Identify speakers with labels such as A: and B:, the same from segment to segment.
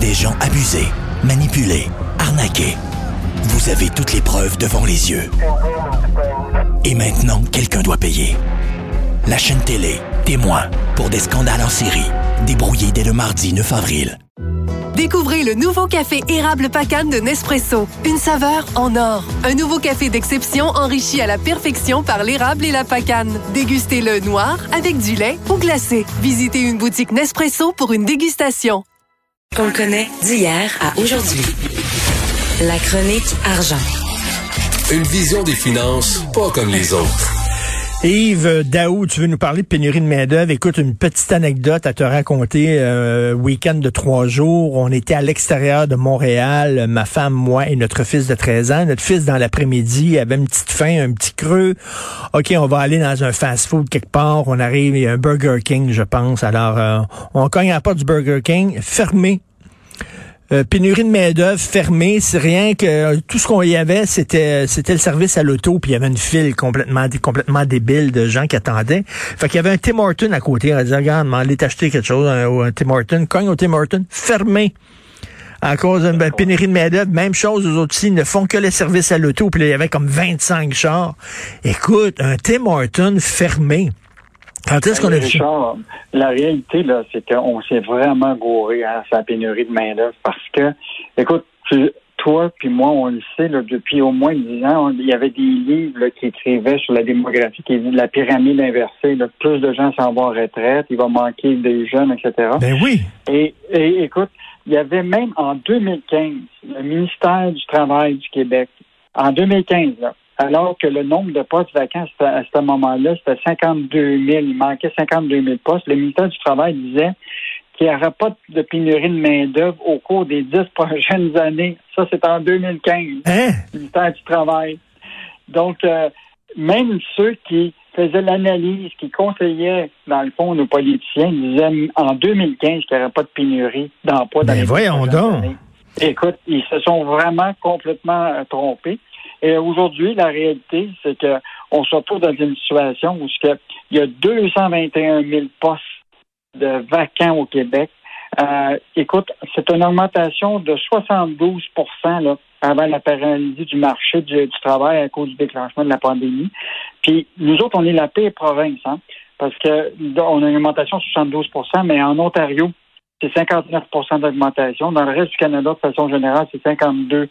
A: des gens abusés, manipulés, arnaqués. Vous avez toutes les preuves devant les yeux. Et maintenant, quelqu'un doit payer. La chaîne télé, témoin, pour des scandales en série, débrouillés dès le mardi 9 avril.
B: Découvrez le nouveau café érable Pacane de Nespresso. Une saveur en or. Un nouveau café d'exception enrichi à la perfection par l'érable et la pacane. Dégustez-le noir, avec du lait ou glacé. Visitez une boutique Nespresso pour une dégustation.
C: On le connaît d'hier à aujourd'hui. La chronique argent.
D: Une vision des finances pas comme les autres.
E: Yves Daou, tu veux nous parler de pénurie de main-d'œuvre. Écoute, une petite anecdote à te raconter. Week-end de 3 jours, on était à l'extérieur de Montréal, ma femme, moi et notre fils de 13 ans. Notre fils, dans l'après-midi, avait une petite faim, un petit creux. OK, on va aller dans un fast-food quelque part. On arrive, il y a un Burger King, je pense. Alors, on cogne à la porte du Burger King, fermé. Pénurie de main-d'œuvre fermée, c'est rien que tout ce qu'on y avait, c'était le service à l'auto, puis il y avait une file complètement débile de gens qui attendaient. Fait qu'il y avait un Tim Hortons à côté. On a dit, regarde, allez t'acheter quelque chose, un Tim Hortons, cogne au Tim Hortons, fermé. À cause d'une pénurie de main-d'œuvre, même chose, aux autres ici, ils ne font que le service à l'auto, puis là, il y avait comme 25 chars. Écoute, un Tim Hortons fermé. Quand est-ce qu'on a vu ça?
F: La réalité, là, c'est qu'on s'est vraiment gouré à sa pénurie de main-d'œuvre parce que, écoute, toi puis moi, on le sait, là, depuis au moins 10 ans, il y avait des livres là, qui écrivaient sur la démographie, qui disaient la pyramide inversée, là, plus de gens s'en vont en retraite, il va manquer des jeunes, etc.
E: Ben oui.
F: Et écoute, il y avait même en 2015, le ministère du Travail du Québec, en 2015, là, alors que le nombre de postes vacants à ce moment-là, c'était 52 000. Il manquait 52 000 postes. Le ministère du Travail disait qu'il n'y aurait pas de pénurie de main-d'œuvre au cours des 10 prochaines années. Ça, c'est en 2015. Le ministère du Travail. Donc, même ceux qui faisaient l'analyse, qui conseillaient, dans le fond, nos politiciens, disaient en 2015 qu'il n'y aurait pas de pénurie d'emploi dans les 10 prochaines années. Écoute, ils se sont vraiment complètement trompés. Et aujourd'hui, la réalité, c'est que on se retrouve dans une situation où il y a 221 000 postes de vacants au Québec. Écoute, c'est une augmentation de 72 là, avant la paralysie du marché du travail à cause du déclenchement de la pandémie. Puis nous autres, on est la pire province, hein, parce que on a une augmentation de 72 mais en Ontario, c'est 59 d'augmentation. Dans le reste du Canada, de façon générale, c'est 52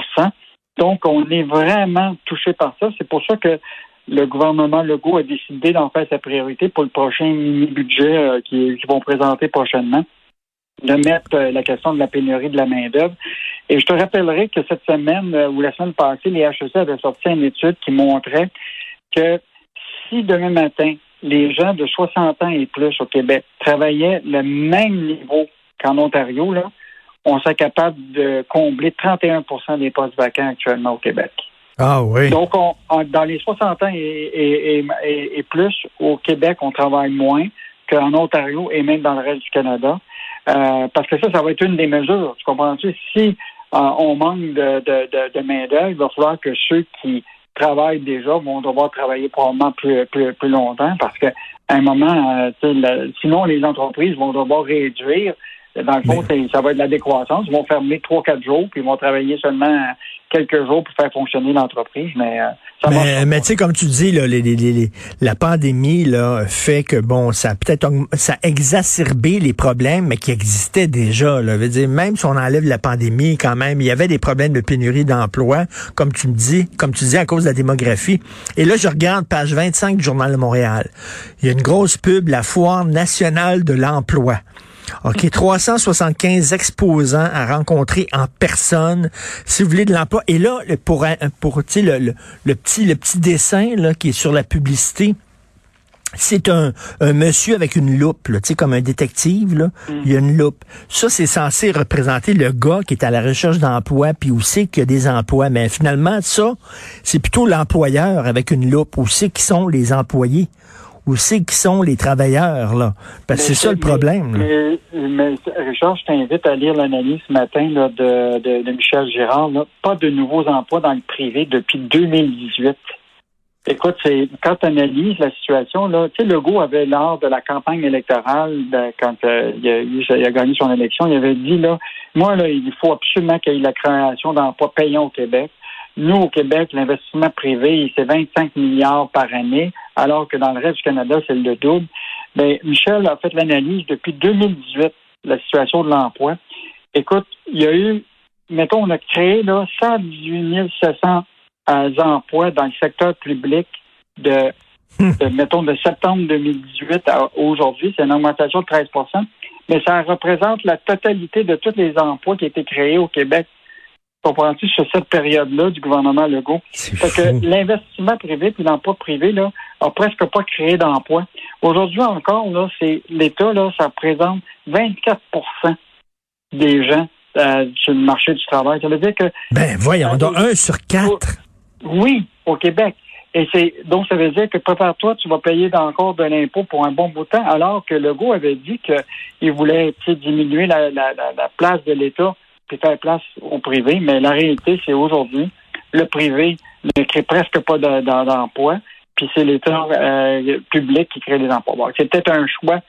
F: Donc, on est vraiment touché par ça. C'est pour ça que le gouvernement Legault a décidé d'en faire sa priorité pour le prochain mini-budget qu'ils vont présenter prochainement, de mettre la question de la pénurie de la main-d'œuvre. Et je te rappellerai que cette semaine ou la semaine passée, les HEC avaient sorti une étude qui montrait que si demain matin, les gens de 60 ans et plus au Québec travaillaient le même niveau qu'en Ontario, là, on serait capable de combler 31 des postes vacants actuellement au Québec.
E: Ah oui.
F: Donc, dans les 60 ans et plus, au Québec, on travaille moins qu'en Ontario et même dans le reste du Canada. Parce que ça va être une des mesures. Tu comprends-tu? Si on manque de main-d'œuvre, il va falloir que ceux qui travaillent déjà vont devoir travailler probablement plus longtemps parce qu'à un moment, sinon les entreprises vont devoir réduire. Dans le fond, ça va être de la décroissance. Ils vont fermer 3-4 jours, puis ils vont travailler seulement quelques jours pour faire fonctionner l'entreprise. Mais
E: tu sais, comme tu dis, là, la pandémie là fait que ça a exacerbé les problèmes, mais qui existaient déjà. Là. Je veux dire, même si on enlève la pandémie, quand même, il y avait des problèmes de pénurie d'emploi, comme tu dis, à cause de la démographie. Et là, je regarde page 25 du Journal de Montréal. Il y a une grosse pub, la Foire nationale de l'emploi. OK, 375 exposants à rencontrer en personne si vous voulez de l'emploi. Et là, pour tu sais, le petit dessin là qui est sur la publicité, c'est un monsieur avec une loupe, là, tu sais, comme un détective, là. Il y a une loupe. Ça, c'est censé représenter le gars qui est à la recherche d'emploi, puis où c'est qu'il y a des emplois. Mais finalement, ça, c'est plutôt l'employeur avec une loupe. Où c'est qui sont les employés? Où c'est qui sont les travailleurs, là? Parce que c'est ça le problème.
F: Mais Richard, je t'invite à lire l'analyse ce matin là, de Michel Girard. Là. Pas de nouveaux emplois dans le privé depuis 2018. Écoute, quand tu analyses la situation, là, tu sais, Legault avait, lors de la campagne électorale, quand il a gagné son élection, il avait dit, là, Moi, là, il faut absolument qu'il y ait la création d'emplois payants au Québec. Nous, au Québec, l'investissement privé, c'est 25 milliards par année, alors que dans le reste du Canada, c'est le double. Bien, Michel a fait l'analyse depuis 2018, la situation de l'emploi. Écoute, il y a eu, mettons, on a créé là 118 700 emplois dans le secteur public de septembre 2018 à aujourd'hui. C'est une augmentation de 13 %, mais ça représente la totalité de tous les emplois qui ont été créés au Québec. Comprends-tu, sur cette période-là du gouvernement Legault? Fait que l'investissement privé puis l'emploi privé, là, a presque pas créé d'emplois. Aujourd'hui encore, là, c'est l'État, là, ça représente 24 % des gens sur le marché du travail. Ça veut dire que...
E: Ben, voyons, donc 1 sur 4.
F: Oui, au Québec. Et donc, ça veut dire que prépare-toi, tu vas payer encore de l'impôt pour un bon bout de temps, alors que Legault avait dit qu'il voulait diminuer la place de l'État puis faire place au privé, mais la réalité, c'est aujourd'hui, le privé ne crée presque pas d'emplois, puis c'est l'État public qui crée des emplois. Bon, c'est peut-être un choix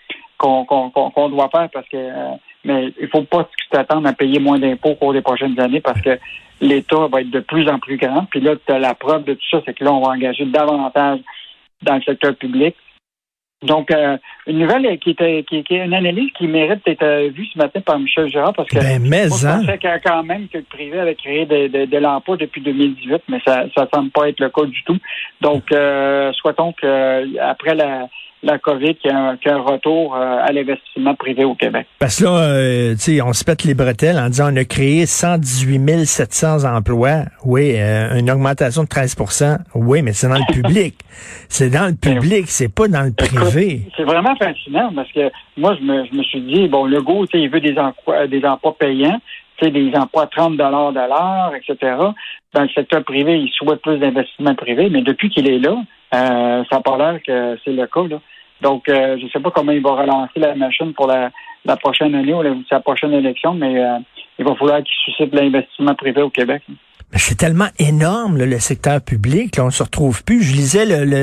F: qu'on doit faire parce que mais il faut pas t'attendre à payer moins d'impôts au cours des prochaines années parce que l'État va être de plus en plus grand. Puis là, tu as la preuve de tout ça, c'est que là, on va engager davantage dans le secteur public. Donc, une nouvelle qui est une analyse qui mérite d'être vue ce matin par Michel Gérard, parce que je pensais quand même que le privé avait créé de l'emploi depuis 2018, mais ça semble pas être le cas du tout. Donc, souhaitons qu'après la COVID, qu'il y ait un retour à l'investissement privé au Québec.
E: Parce que là, tu sais, on se pète les bretelles en disant on a créé 118 700 emplois. Oui, une augmentation de 13 %. Oui, mais c'est dans le public. C'est dans le public, c'est pas dans le privé.
F: C'est vraiment fascinant parce que moi, je me suis dit, bon, Legault, tu sais, il veut des emplois payants, tu sais, des emplois à 30 $ de l'heure, etc. Dans le secteur privé, il souhaite plus d'investissement privé, mais depuis qu'il est là, ça n'a pas l'air que c'est le cas, là. Donc, je ne sais pas comment il va relancer la machine pour la prochaine année ou sa prochaine élection, mais il va falloir qu'il suscite l'investissement privé au Québec.
E: Mais c'est tellement énorme, là, le secteur public. Là, on se retrouve plus. Je lisais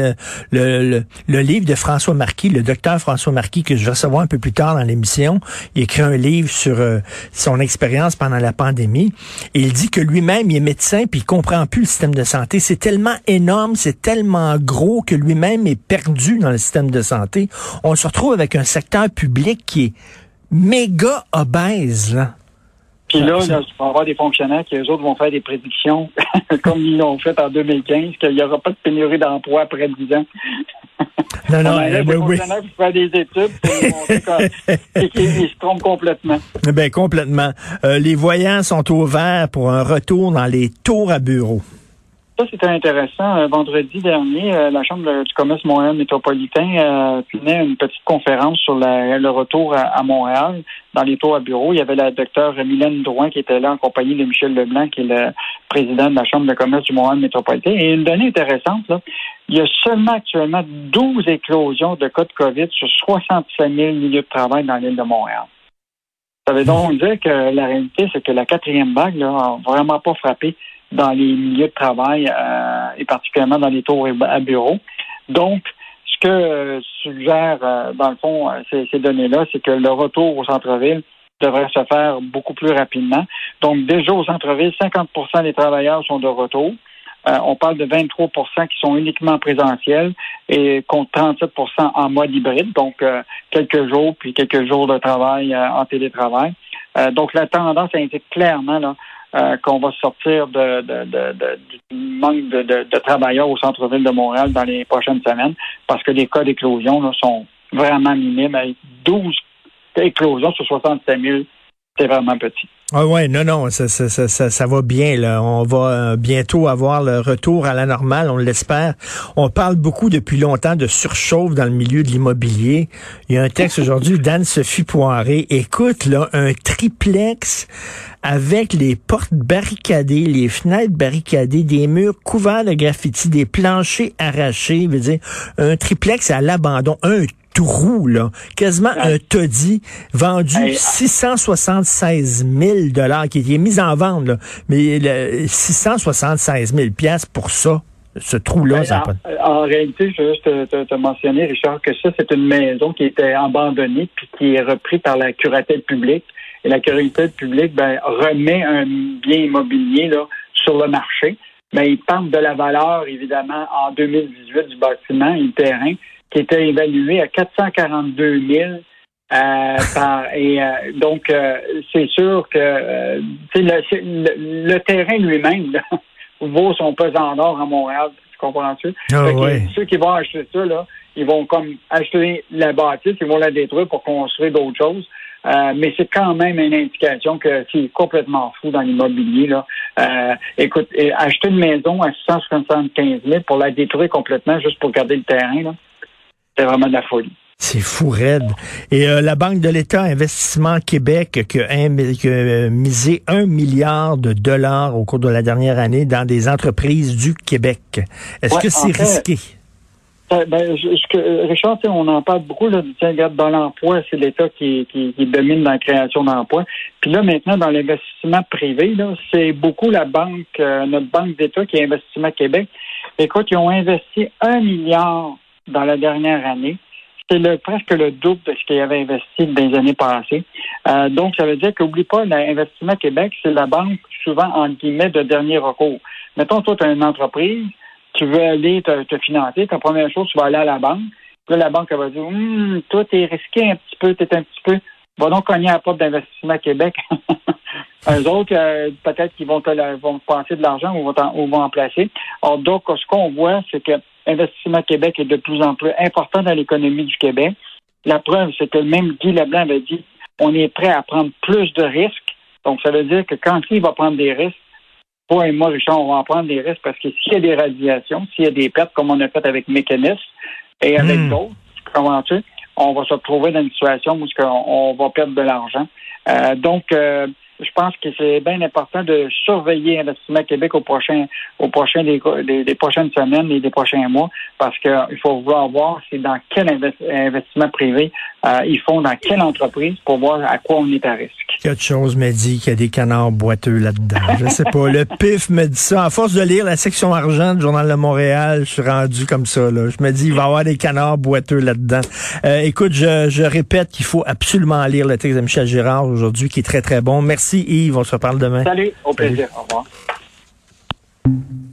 E: le livre de François Marquis, le docteur François Marquis, que je vais recevoir un peu plus tard dans l'émission. Il écrit un livre sur son expérience pendant la pandémie. Et il dit que lui-même, il est médecin puis il comprend plus le système de santé. C'est tellement énorme, c'est tellement gros que lui-même est perdu dans le système de santé. On se retrouve avec un secteur public qui est méga obèse, là.
F: Puis là, tu vas avoir des fonctionnaires qui, eux autres, vont faire des prédictions, comme ils l'ont fait en 2015, qu'il n'y aura pas de pénurie d'emploi après 10 ans.
E: Non,
F: les fonctionnaires pour faire des études, ils se trompent complètement.
E: Ben, complètement. Les voyants sont ouverts pour un retour dans les tours à bureaux.
F: Ça, c'était intéressant. Vendredi dernier, la Chambre du commerce Montréal métropolitain tenait une petite conférence sur le retour à Montréal dans les tours à bureaux. Il y avait la docteure Mylène Drouin qui était là en compagnie de Michel Leblanc, qui est le président de la Chambre de commerce du Montréal métropolitain. Et une donnée intéressante, là, il y a seulement actuellement 12 éclosions de cas de COVID sur 67 000 milieux de travail dans l'île de Montréal. Ça veut donc dire que la réalité, c'est que la 4e vague là, n'a vraiment pas frappé dans les milieux de travail et particulièrement dans les tours à bureaux. Donc, ce que suggère, dans le fond, ces données-là, c'est que le retour au centre-ville devrait se faire beaucoup plus rapidement. Donc, déjà au centre-ville, 50 % des travailleurs sont de retour. On parle de 23 % qui sont uniquement présentiels et contre 37 % en mode hybride, donc quelques jours, puis quelques jours de travail en télétravail. Donc, la tendance indique clairement là, qu'on va sortir du manque de travailleurs au centre-ville de Montréal dans les prochaines semaines parce que les cas d'éclosion là, sont vraiment minimes. Avec 12 éclosions sur 67 000, c'est vraiment petit.
E: Ah ouais, non, ça va bien, là. On va bientôt avoir le retour à la normale, on l'espère. On parle beaucoup depuis longtemps de surchauffe dans le milieu de l'immobilier. Il y a un texte aujourd'hui d'Anne-Sophie Poiré. Écoute, là, un triplex avec les portes barricadées, les fenêtres barricadées, des murs couverts de graffitis, des planchers arrachés, je veux dire, un triplex à l'abandon, un trou, là, quasiment un taudis, vendu 676 000 qui est mis en vente, là, mais 676 000 pour ça, ce trou-là.
F: En réalité, je veux juste te mentionner, Richard, que ça, c'est une maison qui était abandonnée puis qui est reprise par la curatelle publique. et la curiosité publique remet un bien immobilier là, sur le marché. Mais ils partent de la valeur, évidemment, en 2018 du bâtiment et du terrain, qui était évalué à 442 000 donc, c'est sûr que le terrain lui-même là, vaut son pesant d'or à Montréal. Tu comprends-tu? Ceux qui vont acheter ça, là, ils vont comme acheter la bâtisse, ils vont la détruire pour construire d'autres choses. Mais c'est quand même une indication que c'est complètement fou dans l'immobilier. Là. Écoute, acheter une maison à 675 000 pour la détruire complètement juste pour garder le terrain, là, c'est vraiment de la folie.
E: C'est fou raide. Et la Banque de l'État Investissement Québec qui a misé 1 milliard de dollars au cours de la dernière année dans des entreprises du Québec. Est-ce que c'est risqué?
F: Richard, on en parle beaucoup, là, dans l'emploi, c'est l'État qui domine dans la création d'emplois. Puis là, maintenant, dans l'investissement privé, là, c'est beaucoup la banque, notre banque d'État qui est Investissement Québec. Écoute, ils ont investi 1 milliard dans la dernière année. C'est presque le double de ce qu'ils avaient investi dans les années passées. Donc, ça veut dire qu'oublie pas, l'Investissement Québec, c'est la banque, souvent, entre guillemets, de dernier recours. Mettons, toi, tu as une entreprise, tu veux aller te financer, ta première chose, tu vas aller à la banque. Puis là, la banque, elle va dire, toi, t'es risqué un petit peu, va donc cogner à la porte d'Investissement Québec. Eux autres, peut-être qu'ils vont te passer de l'argent ou vont en placer. Alors, donc, ce qu'on voit, c'est que Investissement Québec est de plus en plus important dans l'économie du Québec. La preuve, c'est que même Guy Leblanc avait dit on est prêt à prendre plus de risques. Donc, ça veut dire que quand il va prendre des risques, toi et moi, Richard, on va en prendre des risques parce que s'il y a des radiations, s'il y a des pertes, comme on a fait avec Mécanisme et avec d'autres, on va se retrouver dans une situation où on va perdre de l'argent. Donc, je pense que c'est bien important de surveiller Investissement Québec des prochaines semaines et des prochains mois, parce qu'il faut vouloir voir c'est dans quel investissement privé ils font, dans quelle entreprise, pour voir à quoi on est à risque.
E: Quelque chose me dit qu'il y a des canards boiteux là-dedans. Je sais pas. Le PIF me dit ça. À force de lire la section argent du Journal de Montréal, je suis rendu comme ça. Là. Je me dis, il va y avoir des canards boiteux là-dedans. Écoute, je répète qu'il faut absolument lire le texte de Michel Girard aujourd'hui, qui est très, très bon. Merci Yves. On se reparle demain.
F: Salut. Au plaisir. Au revoir.